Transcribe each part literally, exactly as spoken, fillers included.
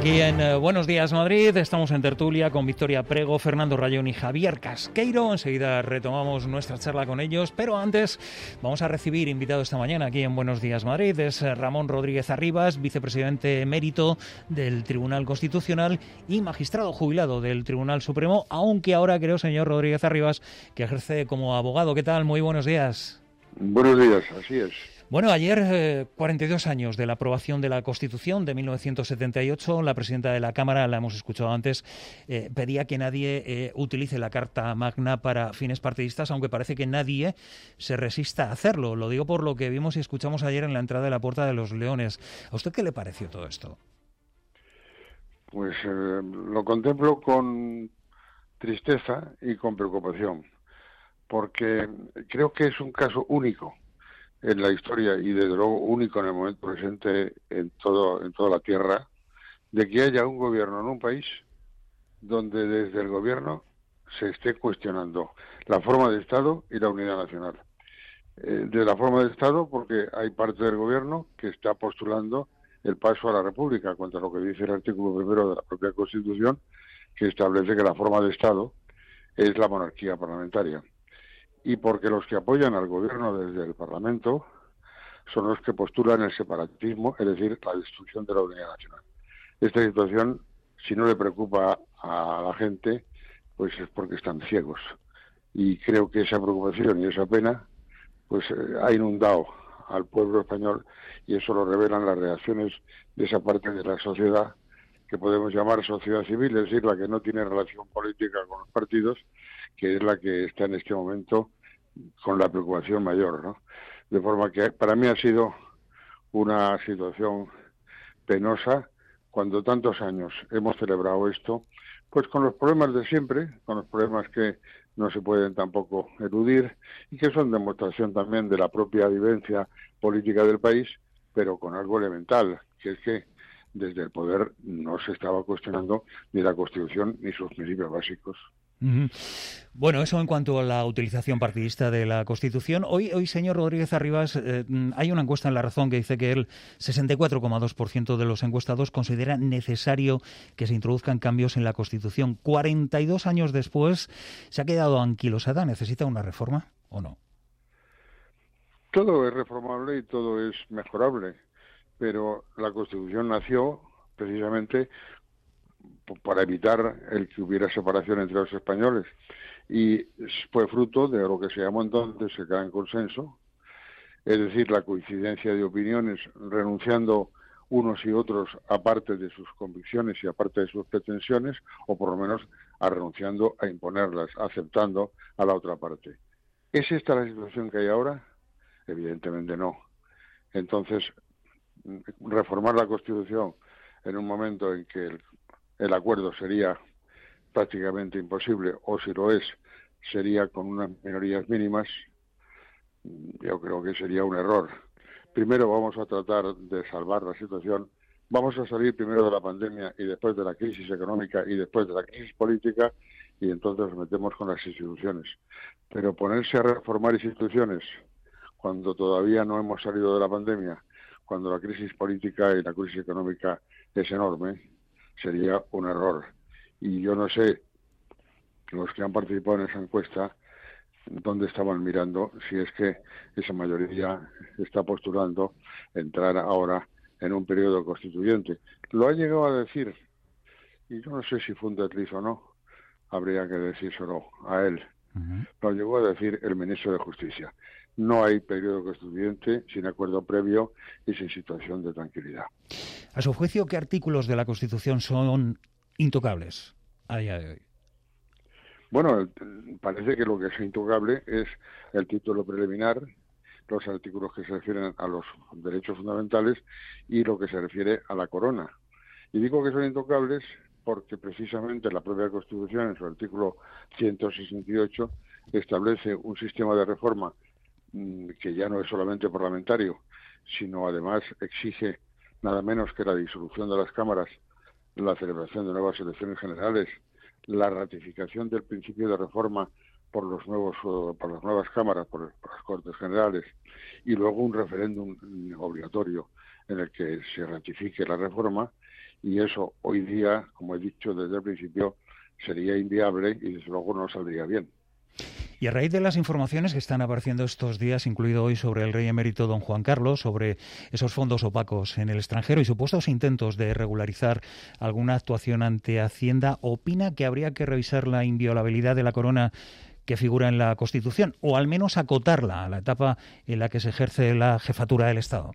Aquí en eh, Buenos Días Madrid estamos en tertulia con Victoria Prego, Fernando Rayón y Javier Casqueiro. Enseguida retomamos nuestra charla con ellos, pero antes vamos a recibir invitado esta mañana aquí en Buenos Días Madrid. Es Ramón Rodríguez Arribas, vicepresidente emérito del Tribunal Constitucional y magistrado jubilado del Tribunal Supremo, aunque ahora creo, señor Rodríguez Arribas, que ejerce como abogado. ¿Qué tal? Muy buenos días. Buenos días, así es. Bueno, ayer, eh, cuarenta y dos años de la aprobación de la Constitución de mil novecientos setenta y ocho, la presidenta de la Cámara, la hemos escuchado antes, eh, pedía que nadie eh, utilice la Carta Magna para fines partidistas, aunque parece que nadie se resista a hacerlo. Lo digo por lo que vimos y escuchamos ayer en la entrada de la Puerta de los Leones. ¿A usted qué le pareció todo esto? Pues eh, lo contemplo con tristeza y con preocupación, porque creo que es un caso único en la historia y desde luego único en el momento presente en todo en toda la tierra, de que haya un gobierno en un país donde desde el gobierno se esté cuestionando la forma de Estado y la unidad nacional. Eh, de la forma de Estado porque hay parte del gobierno que está postulando el paso a la República, contra lo que dice el artículo primero de la propia Constitución, que establece que la forma de Estado es la monarquía parlamentaria. Y porque los que apoyan al gobierno desde el Parlamento son los que postulan el separatismo, es decir, la destrucción de la unidad nacional. Esta situación, si no le preocupa a la gente, pues es porque están ciegos. Y creo que esa preocupación y esa pena pues eh, ha inundado al pueblo español, y eso lo revelan las reacciones de esa parte de la sociedad que podemos llamar sociedad civil, es decir, la que no tiene relación política con los partidos, que es la que está en este momento con la preocupación mayor, ¿no? De forma que para mí ha sido una situación penosa cuando tantos años hemos celebrado esto, pues con los problemas de siempre, con los problemas que no se pueden tampoco eludir y que son demostración también de la propia vivencia política del país, pero con algo elemental, que es que desde el poder no se estaba cuestionando ni la Constitución ni sus principios básicos. Uh-huh. Bueno, eso en cuanto a la utilización partidista de la Constitución. Hoy, hoy señor Rodríguez Arribas, eh, hay una encuesta en La Razón que dice que el sesenta y cuatro coma dos por ciento de los encuestados considera necesario que se introduzcan cambios en la Constitución. cuarenta y dos años después, ¿se ha quedado anquilosada? ¿Necesita una reforma o no? Todo es reformable y todo es mejorable, pero la Constitución nació precisamente para evitar el que hubiera separación entre los españoles, y fue fruto de lo que se llamó entonces el gran consenso, es decir, la coincidencia de opiniones, renunciando unos y otros a parte de sus convicciones y a parte de sus pretensiones, o por lo menos a renunciando a imponerlas, aceptando a la otra parte. ¿Es esta la situación que hay ahora? Evidentemente no. Entonces, reformar la Constitución en un momento en que el el acuerdo sería prácticamente imposible, o si lo es, sería con unas minorías mínimas, yo creo que sería un error. Primero vamos a tratar de salvar la situación, vamos a salir primero de la pandemia y después de la crisis económica y después de la crisis política, y entonces nos metemos con las instituciones. Pero ponerse a reformar instituciones cuando todavía no hemos salido de la pandemia, cuando la crisis política y la crisis económica es enorme, sería un error. Y yo no sé, los que han participado en esa encuesta, dónde estaban mirando, si es que esa mayoría está postulando entrar ahora en un periodo constituyente. Lo ha llegado a decir, y yo no sé si fue un desliz o no, habría que decírselo a él. Uh-huh. Lo llegó a decir el ministro de Justicia. No hay periodo constituyente sin acuerdo previo y sin situación de tranquilidad. A su juicio, ¿qué artículos de la Constitución son intocables a día de hoy? Bueno, parece que lo que es intocable es el título preliminar, los artículos que se refieren a los derechos fundamentales y lo que se refiere a la corona. Y digo que son intocables porque precisamente la propia Constitución, en su artículo ciento sesenta y ocho, establece un sistema de reforma que ya no es solamente parlamentario, sino además exige nada menos que la disolución de las cámaras, la celebración de nuevas elecciones generales, la ratificación del principio de reforma por los nuevos por las nuevas cámaras, por, por las Cortes Generales, y luego un referéndum obligatorio en el que se ratifique la reforma, y eso hoy día, como he dicho desde el principio, sería inviable y desde luego no saldría bien. Y a raíz de las informaciones que están apareciendo estos días, incluido hoy sobre el rey emérito don Juan Carlos, sobre esos fondos opacos en el extranjero y supuestos intentos de regularizar alguna actuación ante Hacienda, ¿opina que habría que revisar la inviolabilidad de la corona que figura en la Constitución, o al menos acotarla a la etapa en la que se ejerce la jefatura del Estado?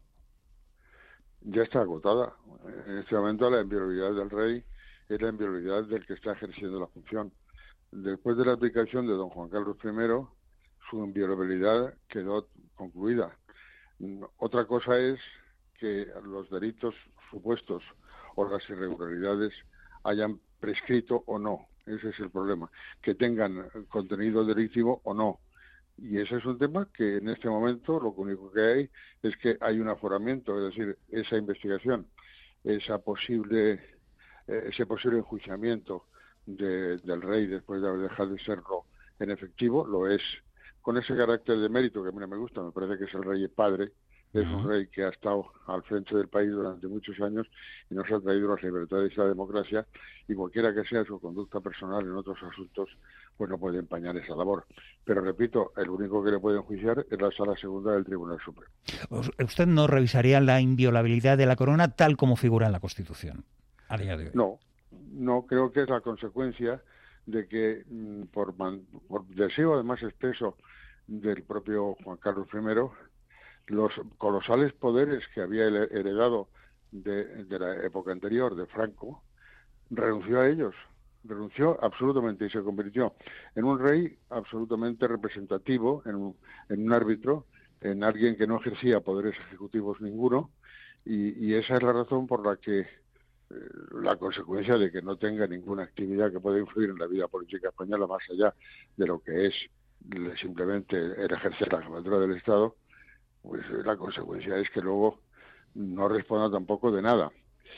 Ya está agotada. En este momento la inviolabilidad del rey es la inviolabilidad del que está ejerciendo la función. Después de la aplicación de don Juan Carlos primero, su inviolabilidad quedó concluida. Otra cosa es que los delitos supuestos o las irregularidades hayan prescrito o no. Ese es el problema. Que tengan contenido delictivo o no. Y ese es un tema que en este momento lo único que hay es que hay un aforamiento, es decir, esa investigación, esa posible, ese posible enjuiciamiento de, del rey después de haber dejado de serlo en efectivo, lo es con ese carácter de mérito que a mí no me gusta, me parece que es el rey padre, es uh-huh. un rey que ha estado al frente del país durante muchos años y nos ha traído las libertades y la democracia, y cualquiera que sea su conducta personal en otros asuntos, pues no puede empañar esa labor. Pero repito, el único que le puede enjuiciar es la Sala Segunda del Tribunal Supremo. ¿Usted no revisaría la inviolabilidad de la corona tal como figura en la Constitución a día de hoy? No, no, creo que es la consecuencia de que, por, por deseo además expreso del propio Juan Carlos primero, los colosales poderes que había heredado de, de la época anterior, de Franco, renunció a ellos, renunció absolutamente y se convirtió en un rey absolutamente representativo, en un, en un árbitro, en alguien que no ejercía poderes ejecutivos ninguno, y, y esa es la razón por la que eh, la consecuencia de que no tenga ninguna actividad que pueda influir en la vida política española más allá de lo que es simplemente el ejercer la jefatura del Estado, pues la consecuencia es que luego no responda tampoco de nada.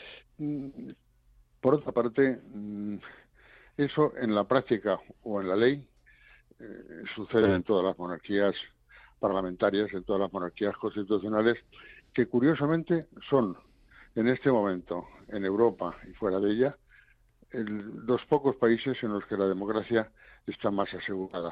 Por otra parte, eso en la práctica o en la ley eh, sucede en todas las monarquías parlamentarias, en todas las monarquías constitucionales, que curiosamente son en este momento en Europa y fuera de ella el, los pocos países en los que la democracia está más asegurada.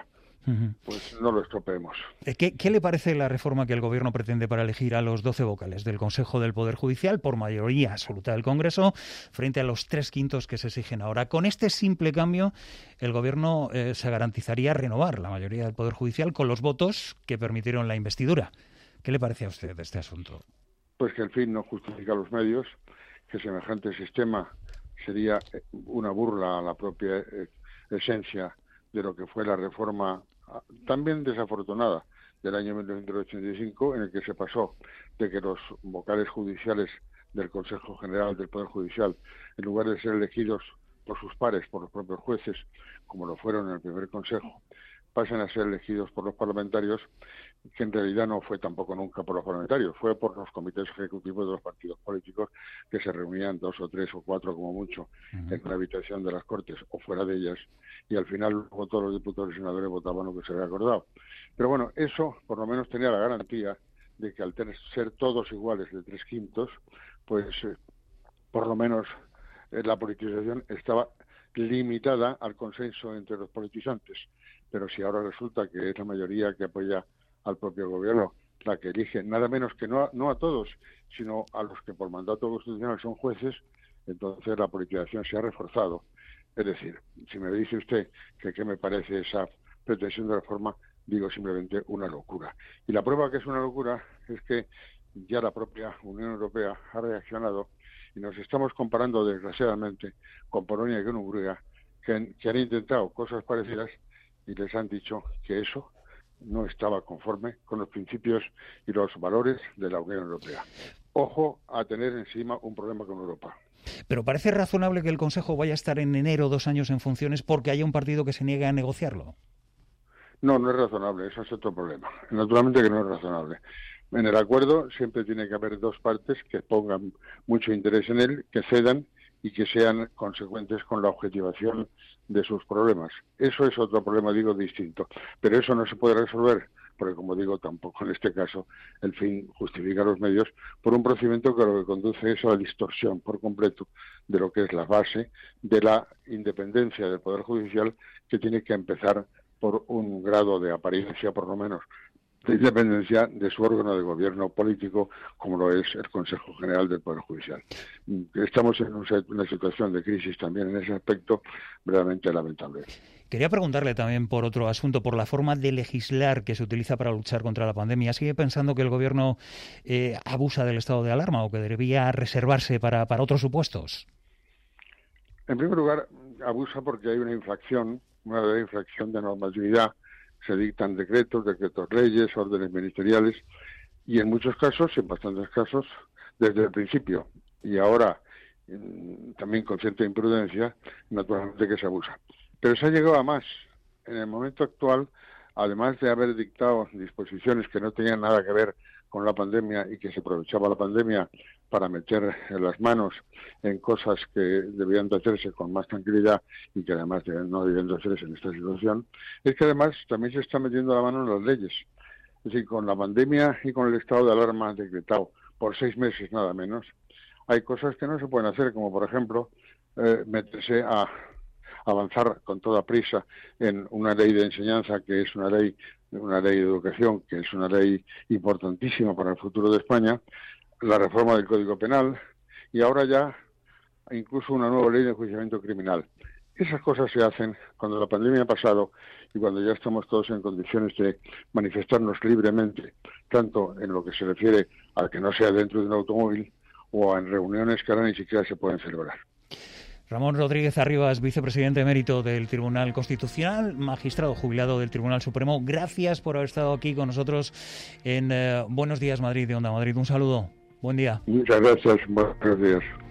Pues no lo estropeemos. ¿Qué, ¿Qué le parece la reforma que el Gobierno pretende para elegir a los doce vocales del Consejo del Poder Judicial por mayoría absoluta del Congreso frente a los tres quintos que se exigen ahora? Con este simple cambio, el Gobierno eh, se garantizaría renovar la mayoría del Poder Judicial con los votos que permitieron la investidura. ¿Qué le parece a usted de este asunto? Pues que el fin no justifica los medios, que semejante sistema sería una burla a la propia eh, esencia de lo que fue la reforma también desafortunada del año mil novecientos ochenta y cinco, en el que se pasó de que los vocales judiciales del Consejo General del Poder Judicial, en lugar de ser elegidos por sus pares, por los propios jueces, como lo fueron en el primer Consejo, pasen a ser elegidos por los parlamentarios, que en realidad no fue tampoco nunca por los parlamentarios, fue por los comités ejecutivos de los partidos políticos, que se reunían dos o tres o cuatro como mucho uh-huh. en la habitación de las Cortes o fuera de ellas, y al final luego todos los diputados y senadores votaban lo que se había acordado. Pero bueno, eso por lo menos tenía la garantía de que al tener, ser todos iguales de tres quintos, pues eh, por lo menos eh, la politización estaba limitada al consenso entre los politizantes. Pero si ahora resulta que es la mayoría que apoya al propio gobierno la que elige, nada menos que no a, no a todos, sino a los que por mandato constitucional son jueces, entonces la politización se ha reforzado. Es decir, si me dice usted que qué me parece esa pretensión de reforma, digo simplemente una locura. Y la prueba que es una locura es que ya la propia Unión Europea ha reaccionado y nos estamos comparando desgraciadamente con Polonia y con Hungría, que, que han intentado cosas parecidas y les han dicho que eso no estaba conforme con los principios y los valores de la Unión Europea. Ojo a tener encima un problema con Europa. Pero parece razonable que el Consejo vaya a estar en enero dos años en funciones porque haya un partido que se niegue a negociarlo. No, no es razonable, eso es otro problema. Naturalmente que no es razonable. En el acuerdo siempre tiene que haber dos partes que pongan mucho interés en él, que cedan y que sean consecuentes con la objetivación de sus problemas. Eso es otro problema, digo, distinto. Pero eso no se puede resolver porque como digo, tampoco en este caso el fin justifica los medios, por un procedimiento que lo que conduce es a la distorsión por completo de lo que es la base de la independencia del Poder Judicial, que tiene que empezar por un grado de apariencia, por lo menos, de independencia de su órgano de gobierno político, como lo es el Consejo General del Poder Judicial. Estamos en una situación de crisis también en ese aspecto verdaderamente lamentable. Quería preguntarle también por otro asunto, por la forma de legislar que se utiliza para luchar contra la pandemia. ¿Sigue pensando que el Gobierno eh, abusa del estado de alarma o que debería reservarse para, para otros supuestos? En primer lugar, abusa porque hay una infracción, una verdadera infracción de normatividad. Se dictan decretos, decretos leyes, órdenes ministeriales, y en muchos casos, en bastantes casos, desde el principio, y ahora también con cierta imprudencia, naturalmente que se abusa. Pero se ha llegado a más. En el momento actual, además de haber dictado disposiciones que no tenían nada que ver con la pandemia y que se aprovechaba la pandemia para meter las manos en cosas que debían de hacerse con más tranquilidad y que además no debían de hacerse en esta situación, es que además también se está metiendo la mano en las leyes. Es decir, con la pandemia y con el estado de alarma decretado por seis meses nada menos, hay cosas que no se pueden hacer, como por ejemplo eh, meterse a avanzar con toda prisa en una ley de enseñanza que es una ley, una ley de educación que es una ley importantísima para el futuro de España, la reforma del Código Penal y ahora ya incluso una nueva ley de enjuiciamiento criminal. Esas cosas se hacen cuando la pandemia ha pasado y cuando ya estamos todos en condiciones de manifestarnos libremente, tanto en lo que se refiere a que no sea dentro de un automóvil o en reuniones que ahora ni siquiera se pueden celebrar. Ramón Rodríguez Arribas, vicepresidente emérito del Tribunal Constitucional, magistrado jubilado del Tribunal Supremo. Gracias por haber estado aquí con nosotros en eh, Buenos Días Madrid de Onda Madrid. Un saludo. Buen día. Muchas gracias. Buenos días.